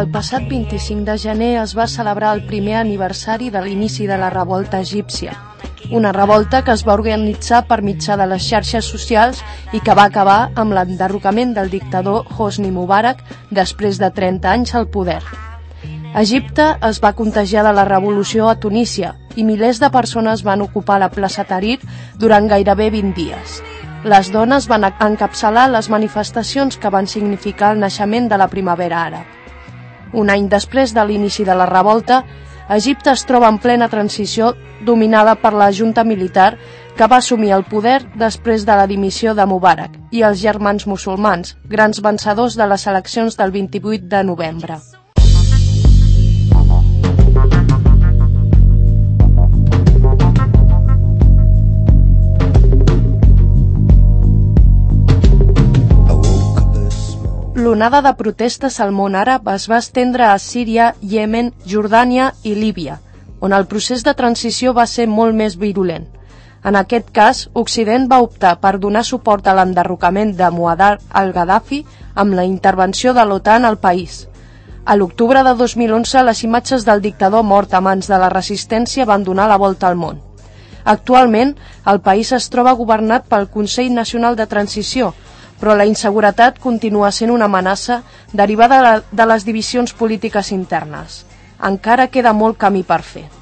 El passat 25 de gener es va celebrar el primer aniversari de l'inici de la revolta egípcia, una revolta que es va organitzar per mitjà de les xarxes socials i que va acabar amb l'enderrocament del dictador Hosni Mubarak després de 30 anys al poder. Egipte es va contagiar de la revolució a Tunísia i milers de persones van ocupar la plaça Tahrir durant gairebé 20 dies. Les dones van encapçalar les manifestacions que van significar el naixement de la primavera àrab. Un any després de l'inici de la revolta, Egipte es troba en plena transició dominada per la junta militar que va assumir el poder després de la dimissió de Mubarak i els germans musulmans, grans vencedors de les eleccions del 28 de novembre. L'onada de protestes al món àrab es va estendre a Síria, Iemen, Jordània i Líbia, on el procés de transició va ser molt més virulent. En aquest cas, Occident va optar per donar suport a l'enderrocament de Muammar al-Gaddafi amb la intervenció de l'OTAN al país. A l'octubre de 2011, les imatges del dictador mort a mans de la resistència van donar la volta al món. Actualment, el país es troba governat pel Consell Nacional de Transició, però la inseguretat continua sent una amenaça derivada de les divisions polítiques internes. Encara queda molt camí per fer.